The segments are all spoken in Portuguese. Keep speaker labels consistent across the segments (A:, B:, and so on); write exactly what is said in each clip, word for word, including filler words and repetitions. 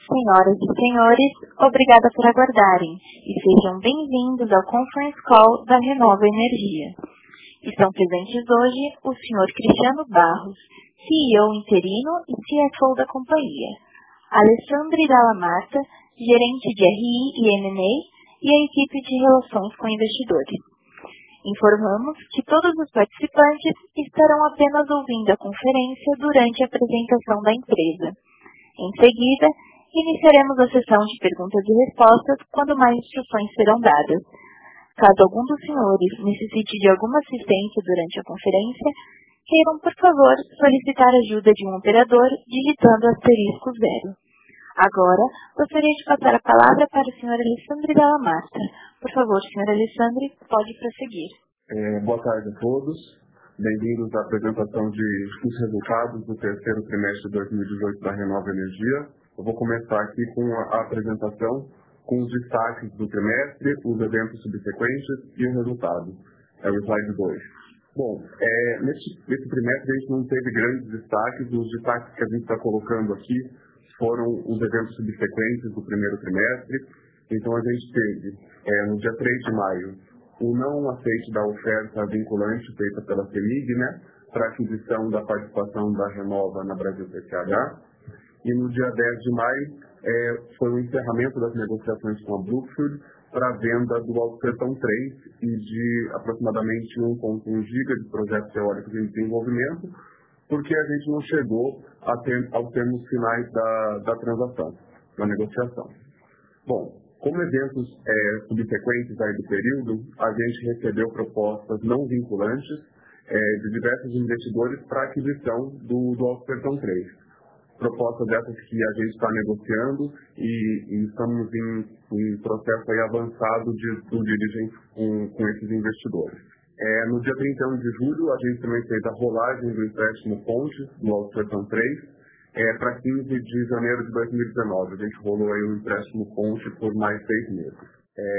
A: Senhoras e senhores, obrigada por aguardarem e sejam bem-vindos ao Conference Call da Renova Energia. Estão presentes hoje o senhor Cristiano Barros, C E O interino e C F O da companhia, Alessandro Dalla Marta, gerente de R I e M and A e a equipe de relações com investidores. Informamos que todos os participantes estarão apenas ouvindo a conferência durante a apresentação da empresa. Em seguida, iniciaremos a sessão de perguntas e respostas quando mais instruções serão dadas. Caso algum dos senhores necessite de alguma assistência durante a conferência, queiram, por favor, solicitar a ajuda de um operador digitando asterisco zero. Agora, gostaria de passar a palavra para o senhor Alessandro Dalla Marta. Por favor, senhor Alessandro, pode prosseguir.
B: É, boa tarde a todos. Bem-vindos à apresentação de, dos resultados do terceiro trimestre de dois mil e dezoito da Renova Energia. Eu vou começar aqui com a, a apresentação, com os destaques do trimestre, os eventos subsequentes e o resultado. É o slide dois. Bom, é, nesse, nesse trimestre a gente não teve grandes destaques. Os destaques que a gente está colocando aqui foram os eventos subsequentes do primeiro trimestre. Então a gente teve, é, no dia três de maio, o não aceite da oferta vinculante feita pela CEMIG, né, para aquisição da participação da Renova na Brasil P C H. E no dia dez de maio é, foi o encerramento das negociações com a Brookfield para a venda do Alto Sertão três e de aproximadamente um vírgula um gigawatt de projetos eólicos em desenvolvimento, porque a gente não chegou a ter, aos termos finais da, da transação, da negociação. Bom, como eventos é, subsequentes aí do período, a gente recebeu propostas não vinculantes é, de diversos investidores para a aquisição do, do Alto Sertão três. Propostas dessas que a gente está negociando e, e estamos em, em processo aí avançado de due diligence com, com esses investidores. É, no dia trinta e um de julho, a gente também fez a rolagem do empréstimo Ponte do Alto Sertão três é, para quinze de janeiro de dois mil e dezenove. A gente rolou aí o empréstimo Ponte por mais seis meses.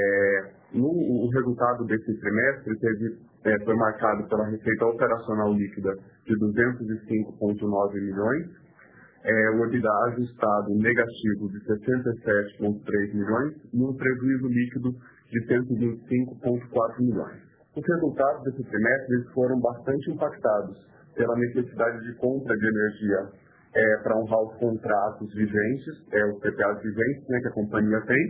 B: É, no, o resultado desse trimestre teve, é, foi marcado pela receita operacional líquida de duzentos e cinco vírgula nove milhões, É, o EBITDA ajustado negativo de sessenta e sete vírgula três milhões e um prejuízo líquido de cento e vinte e cinco vírgula quatro milhões. Os resultados desse trimestre eles foram bastante impactados pela necessidade de compra de energia é, para honrar os contratos vigentes, é, os P P As vigentes, né, que a companhia tem,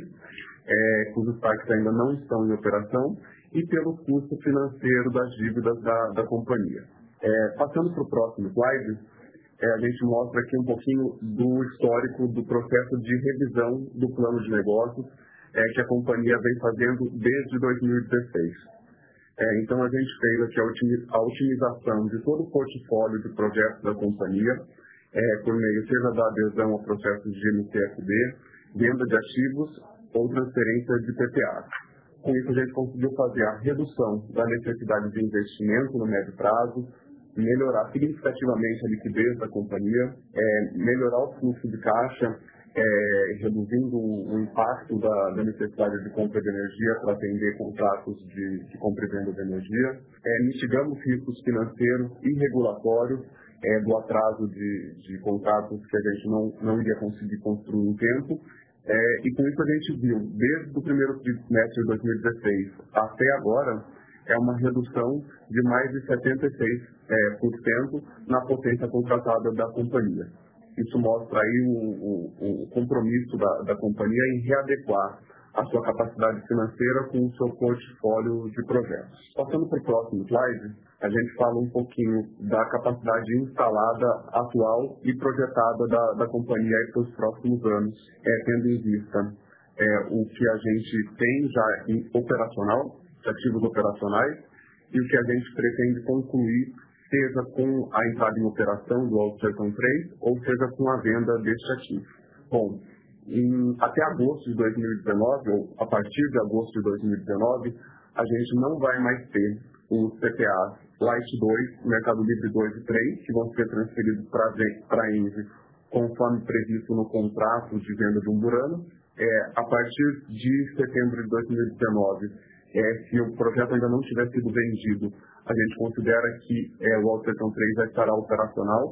B: é, cujos parques ainda não estão em operação, e pelo custo financeiro das dívidas da, da companhia. É, passando para o próximo slide, É, a gente mostra aqui um pouquinho do histórico do processo de revisão do plano de negócios é, que a companhia vem fazendo desde dois mil e dezesseis. É, então, a gente fez aqui a, a otimização de todo o portfólio de projetos da companhia, é, por meio seja da adesão a processos de M C F D, venda de ativos ou transferência de P P As. Com isso, a gente conseguiu fazer a redução da necessidade de investimento no médio prazo, melhorar significativamente a liquidez da companhia, é, melhorar o fluxo de caixa, é, reduzindo o impacto da, da necessidade de compra de energia para atender contratos de, de compra e venda de energia, é, mitigamos riscos financeiros e regulatórios é, do atraso de, de contratos que a gente não, não iria conseguir construir em tempo. É, e com isso a gente viu, desde o primeiro trimestre de dois mil e dezesseis até agora, é uma redução de mais de setenta e seis por cento é, na potência contratada da companhia. Isso mostra aí o, o, o compromisso da, da companhia em readequar a sua capacidade financeira com o seu portfólio de projetos. Passando para o próximo slide, a gente fala um pouquinho da capacidade instalada atual e projetada da, da companhia para os próximos anos, é, tendo em vista é, o que a gente tem já em operacional, ativos operacionais, e o que a gente pretende concluir, seja com a entrada em operação do Alto Sertão três, ou seja com a venda deste ativo. Bom, em, até agosto de dois mil e dezenove, ou a partir de agosto de dois mil e dezenove, a gente não vai mais ter os P P As Light dois, Mercado Livre dois e três, que vão ser transferidos para a Engie, conforme previsto no contrato de venda de Umburana. É, a partir de setembro de dois mil e dezenove, É, se o projeto ainda não tiver sido vendido, a gente considera que é, o Alto Sertão três já estará operacional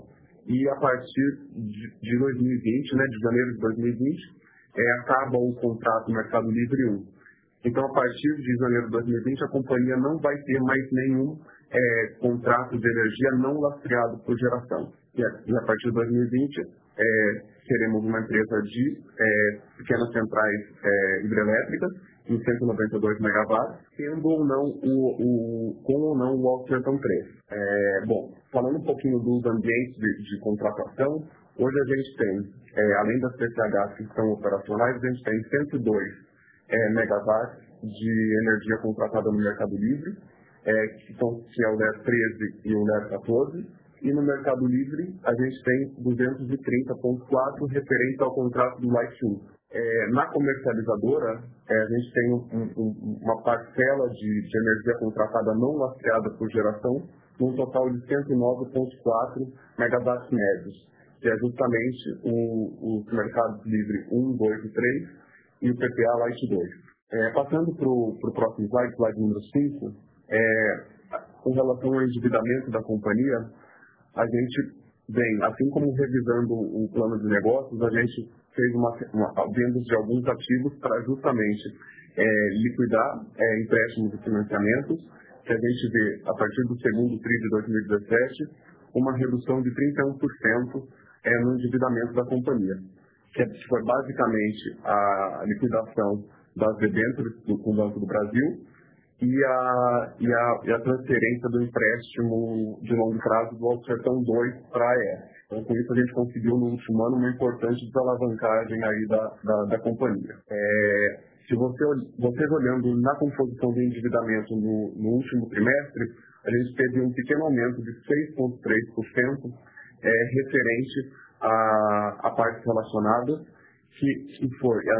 B: e a partir de, de dois mil e vinte, né, de janeiro de dois mil e vinte, é, acaba o contrato Mercado Livre um. Então, a partir de janeiro de dois mil e vinte, a companhia não vai ter mais nenhum é, contrato de energia não lastreado por geração. E a, e a partir de dois mil e vinte, é, teremos uma empresa de é, pequenas centrais é, hidrelétricas em cento e noventa e dois megawatts, tendo ou não o, o, com ou não o Alto Sertão três. É, bom, falando um pouquinho dos ambientes de, de contratação, hoje a gente tem, é, além das P C Hs que estão operacionais, a gente tem cento e dois é, megawatts de energia contratada no Mercado Livre, é, que, são, que é o L E R treze e o L E R quatorze, e no Mercado Livre a gente tem duzentos e trinta vírgula quatro referente ao contrato do Light um. É, na comercializadora, é, a gente tem um, um, uma parcela de, de energia contratada não lastreada por geração, num total de cento e nove vírgula quatro megawatts médios, que é justamente o, os mercados livre um, dois e três e o P P A Light dois. É, passando para o próximo slide, slide número cinco, é, com relação ao endividamento da companhia, a gente vem, assim como revisando o plano de negócios, a gente fez uma, uma vendas de alguns ativos para justamente é, liquidar é, empréstimos e financiamentos, que a gente vê, a partir do segundo tri de dois mil e dezessete, uma redução de trinta e um por cento é, no endividamento da companhia, que foi basicamente a liquidação das debêntures do, com o Banco do Brasil e a, e, a, e a transferência do empréstimo de longo prazo do Alto Sertão dois para a A E S. Então, com isso, a gente conseguiu no último ano uma importante desalavancagem aí da, da, da companhia. É, se você, vocês olhando na composição do endividamento no, no último trimestre, a gente teve um pequeno aumento de seis vírgula três por cento é, referente à, à parte relacionada, que, que foi a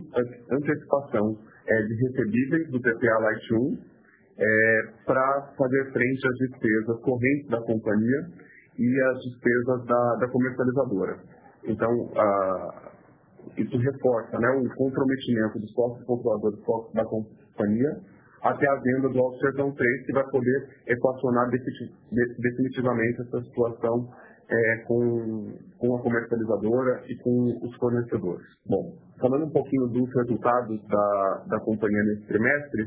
B: antecipação é, de recebíveis do P P A Light um é, para fazer frente às despesas correntes da companhia e as despesas da, da comercializadora. Então, a, isso reforça, né, o comprometimento dos sócios controladores da companhia até a venda do Alto Sertão três, que vai poder equacionar definitivamente essa situação é, com, com a comercializadora e com os fornecedores. Bom, falando um pouquinho dos resultados da, da companhia nesse trimestre,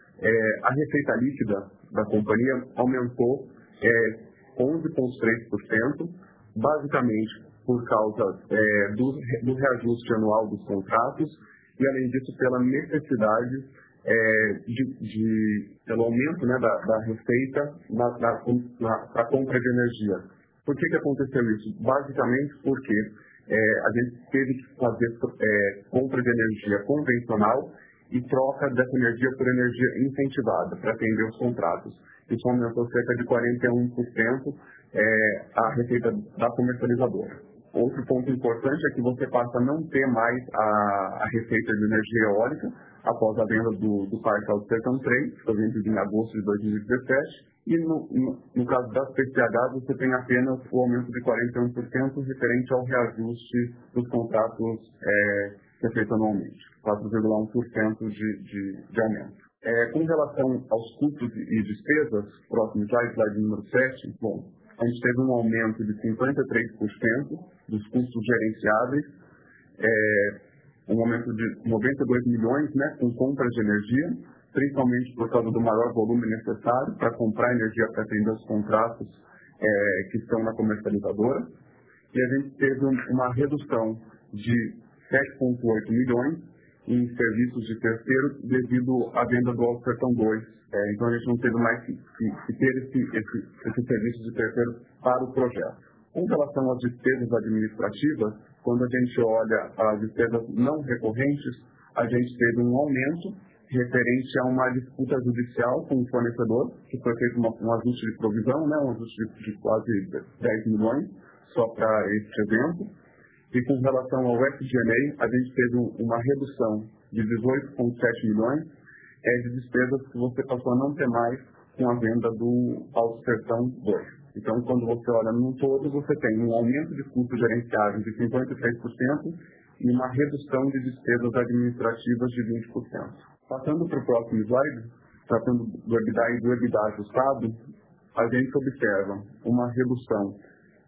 B: é, a receita líquida da companhia aumentou é, onze vírgula três por cento, basicamente por causa é, do, do reajuste anual dos contratos e, além disso, pela necessidade é, de, de, pelo aumento, né, da, da receita na, na, na, para a compra de energia. Por que que aconteceu isso? Basicamente porque é, a gente teve que fazer é, compra de energia convencional e troca dessa energia por energia incentivada para atender os contratos. Isso aumentou cerca de quarenta e um por cento é, a receita da comercializadora. Outro ponto importante é que você passa a não ter mais a, a receita de energia eólica após a venda do, do Parque Alto Sertão três, que foi vendido em agosto de dois mil e dezessete, e no, no, no caso das P C Hs você tem apenas o aumento de quarenta e um por cento referente ao reajuste dos contratos é, que é feito anualmente, quatro vírgula um por cento de, de, de aumento. É, com relação aos custos e despesas, próximo slide, slide número sete, bom, a gente teve um aumento de cinquenta e três por cento dos custos gerenciáveis, é, um aumento de noventa e dois milhões, né, com compras de energia, principalmente por causa do maior volume necessário para comprar energia para atender os contratos é, que estão na comercializadora. E a gente teve um, uma redução de sete vírgula oito milhões em serviços de terceiro devido à venda do Alto Sertão dois. É, então a gente não teve mais que, que, que ter esse, esse, esse serviço de terceiro para o projeto. Com relação às despesas administrativas, quando a gente olha as despesas não recorrentes, a gente teve um aumento referente a uma disputa judicial com o fornecedor, que foi feito uma, um ajuste de provisão, né, um ajuste de, de quase dez milhões, só para este evento. E com relação ao F G and A, a gente teve uma redução de dezoito vírgula sete milhões é, de despesas que você passou a não ter mais com a venda do Alto Sertão dois. Então, quando você olha no todo, você tem um aumento de custos gerenciáveis de cinquenta e três por cento e uma redução de despesas administrativas de vinte por cento. Passando para o próximo slide, tratando do EBITDA e do EBITDA ajustado, a gente observa uma redução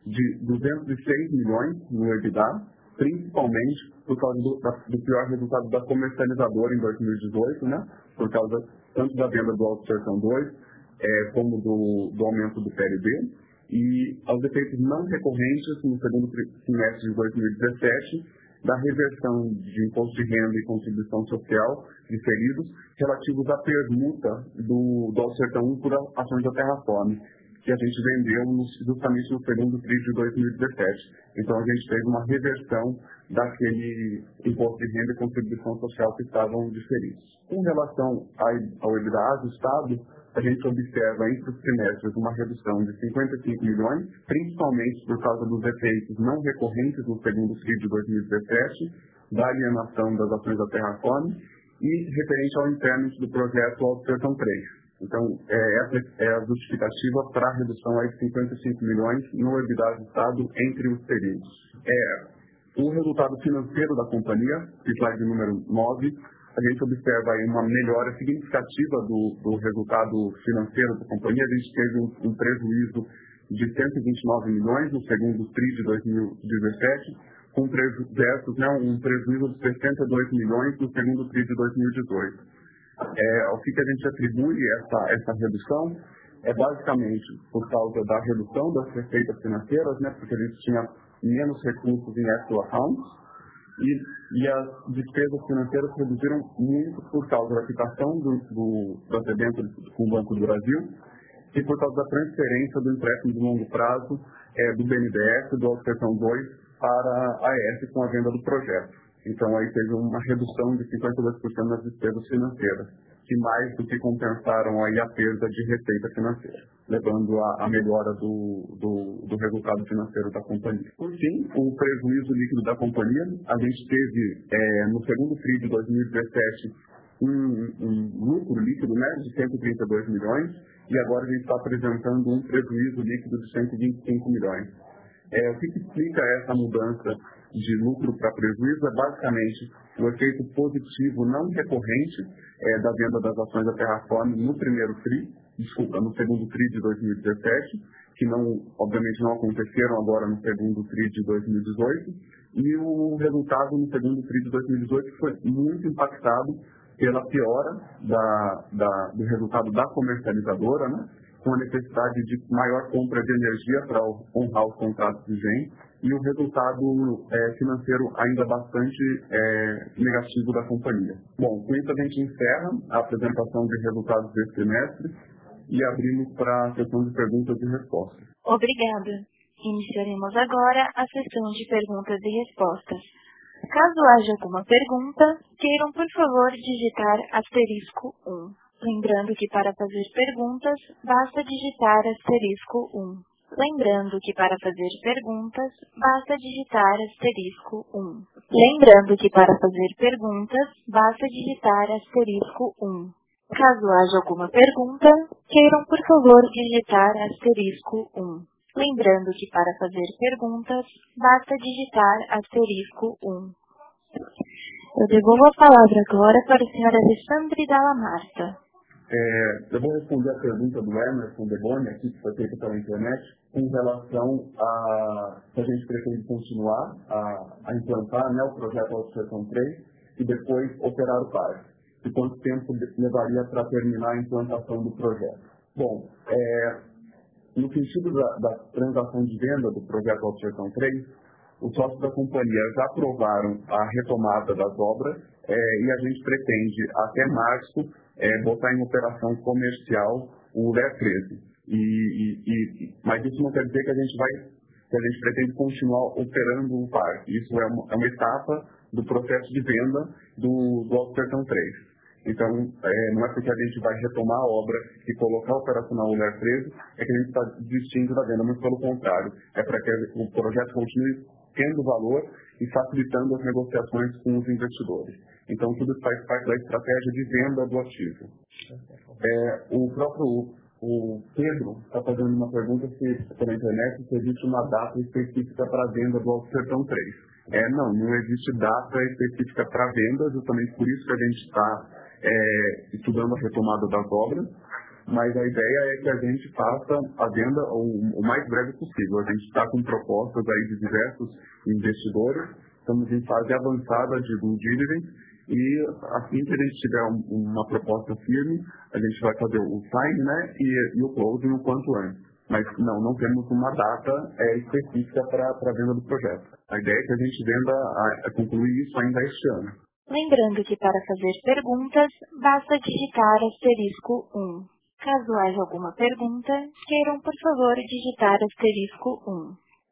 B: de duzentos e seis milhões no EBITDA, principalmente por causa do, da, do pior resultado da comercializadora em dois mil e dezoito, né? Por causa tanto da venda do Alto Sertão dois, é, como do, do aumento do P L D, e aos efeitos não recorrentes no segundo trimestre de dois mil e dezessete, da reversão de imposto de renda e contribuição social diferidos relativos à permuta do, do Alto Sertão um por ações da Terrafome, que a gente vendeu no, justamente no segundo tri de dois mil e dezessete. Então a gente fez uma reversão daquele imposto de renda e contribuição social que estavam diferidos. Com relação ao EBITDA ajustado, a gente observa entre os trimestres uma redução de cinquenta e cinco milhões, principalmente por causa dos efeitos não recorrentes no segundo tri de dois mil e dezessete, da alienação das ações da Terrafome e referente ao impairment do projeto Alto Sertão três. Então, é, essa é a justificativa para a redução aí de cinquenta e cinco milhões no EBITDA ajustado entre os períodos. É, o resultado financeiro da companhia, slide número nove, a gente observa aí uma melhora significativa do, do resultado financeiro da companhia. A gente teve um, um prejuízo de cento e vinte e nove milhões no segundo tri de dois mil e dezessete, com preju versus, né, um prejuízo de sessenta e dois milhões no segundo tri de dois mil e dezoito. É, ao que a gente atribui essa, essa redução é basicamente por causa da redução das receitas financeiras, né, porque a gente tinha menos recursos em escrow accounts, E, e as despesas financeiras reduziram muito por causa da quitação do, do, das debêntures com o Banco do Brasil e por causa da transferência do empréstimo de longo prazo é, do B N D E S, do Alto Sertão dois, para a AES com a venda do projeto. Então aí teve uma redução de cinquenta e dois por cento nas despesas financeiras, que mais do que compensaram aí a perda de receita financeira, levando a, a melhora do, do, do resultado financeiro da companhia. Por fim, o prejuízo líquido da companhia, a gente teve é, no segundo tri de dois mil e dezessete um, um lucro líquido, né, de cento e trinta e dois milhões, e agora a gente está apresentando um prejuízo líquido de cento e vinte e cinco milhões. É, o que, que explica essa mudança de lucro para prejuízo é basicamente o efeito positivo não recorrente é, da venda das ações da Terrafome no primeiro tri, desculpa, no segundo tri de dois mil e dezessete, que não, obviamente não aconteceram agora no segundo tri de dois mil e dezoito, e o resultado no segundo tri de dois mil e dezoito foi muito impactado pela piora da, da, do resultado da comercializadora, né, com a necessidade de maior compra de energia para honrar os contratos de G E M, e o resultado é, financeiro ainda bastante é, negativo da companhia. Bom, com isso a gente encerra a apresentação de resultados desse trimestre e abrimos para a sessão de perguntas e respostas.
A: Obrigada. Iniciaremos agora a sessão de perguntas e respostas. Caso haja alguma pergunta, queiram, por favor, digitar asterisco um. Lembrando que para fazer perguntas, basta digitar asterisco um. Lembrando que para fazer perguntas, basta digitar asterisco um. Lembrando que para fazer perguntas, basta digitar asterisco um. Caso haja alguma pergunta, queiram, por favor, digitar asterisco um. Lembrando que para fazer perguntas, basta digitar asterisco um. Eu devolvo a palavra agora para a senhora Alessandra Dalla Marta.
B: É, eu vou responder a pergunta do Emerson Deboni, aqui, que foi feita pela internet, com relação a se a gente pretende continuar a, a implantar, né, o projeto Alto Sertão três e depois operar o parque. E quanto tempo levaria para terminar a implantação do projeto. Bom, é, no sentido da, da transação de venda do projeto Alto Sertão três, os sócios da companhia já aprovaram a retomada das obras é, e a gente pretende, até março, é, botar em operação comercial o L E R treze. E, e, e, mas isso não quer dizer que a gente vai, que a gente pretende continuar operando o parque. Isso é uma, é uma etapa do processo de venda do, do Alto Sertão três. Então, é, não é porque a gente vai retomar a obra e colocar operacional o L E R treze, é que a gente está desistindo da venda, muito pelo contrário. É para que o projeto continue tendo valor e facilitando as negociações com os investidores. Então, tudo isso faz parte da estratégia de venda do ativo. É, o próprio o Pedro está fazendo uma pergunta se, pela internet se existe uma data específica para a venda do Alto Sertão três. É, não, não existe data específica para a venda, justamente por isso que a gente está é, estudando a retomada das obras. mas a ideia é que a gente faça a venda o, o mais breve possível. A gente está com propostas aí de diversos investidores, estamos em fase avançada de due diligence e assim que a gente tiver um, uma proposta firme, a gente vai fazer o sign, né, e, e o closing o quanto antes. Mas não, não temos uma data é, específica para a venda do projeto. A ideia é que a gente venda, a, a concluir isso ainda este ano.
A: Lembrando que para fazer perguntas, basta digitar asterisco um. Caso haja alguma pergunta, queiram, por favor, digitar asterisco um.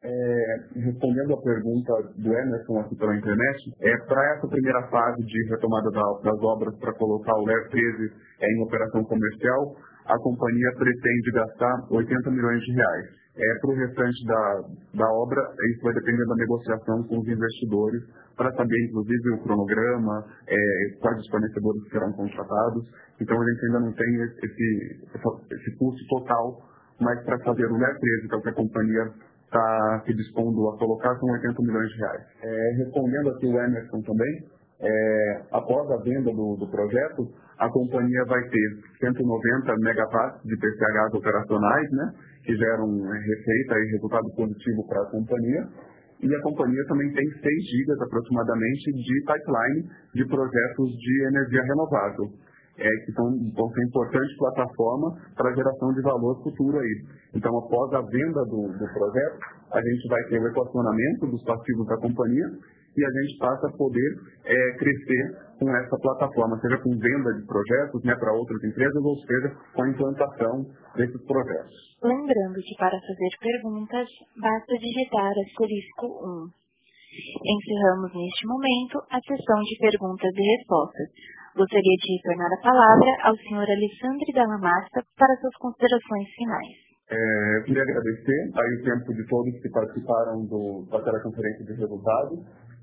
B: É, respondendo a pergunta do Emerson aqui pela internet, é, para essa primeira fase de retomada da, das obras para colocar o L E R treze é, em operação comercial, a companhia pretende gastar oitenta milhões de reais. É, para o restante da, da obra, isso vai depender da negociação com os investidores, para saber, inclusive, o cronograma, é, quais os fornecedores serão contratados. Então, a gente ainda não tem esse, esse, esse custo total, mas para fazer o L E R treze, que é o que a companhia está se dispondo a colocar, são oitenta milhões de reais. É, respondendo aqui o Emerson também, é, após a venda do, do projeto, a companhia vai ter cento e noventa megawatts de P C Hs operacionais, né, que geram é, receita e resultado positivo para a companhia. E a companhia também tem seis gigas aproximadamente de pipeline de projetos de energia renovável, é, que são, vão ser importante plataforma para a geração de valor futuro aí. Então, após a venda do, do projeto, a gente vai ter o equacionamento dos passivos da companhia e a gente passa a poder é, crescer com essa plataforma, seja com venda de projetos, né, para outras empresas, ou seja, com a implantação desses projetos.
A: Lembrando que para fazer perguntas, basta digitar asterisco um. Encerramos neste momento a sessão de perguntas e respostas. Gostaria de retornar a palavra ao senhor Alessandro Dalla Massa para suas considerações finais.
B: É, eu queria agradecer aí o tempo de todos que participaram do, da teleconferência de resultados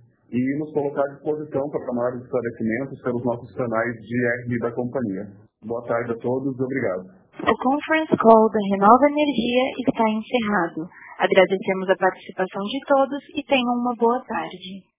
B: e nos colocar à disposição para maiores esclarecimentos pelos nossos canais de R da companhia. Boa tarde a todos e obrigado.
A: O conference call da Renova Energia está encerrado. Agradecemos a participação de todos e tenham uma boa tarde.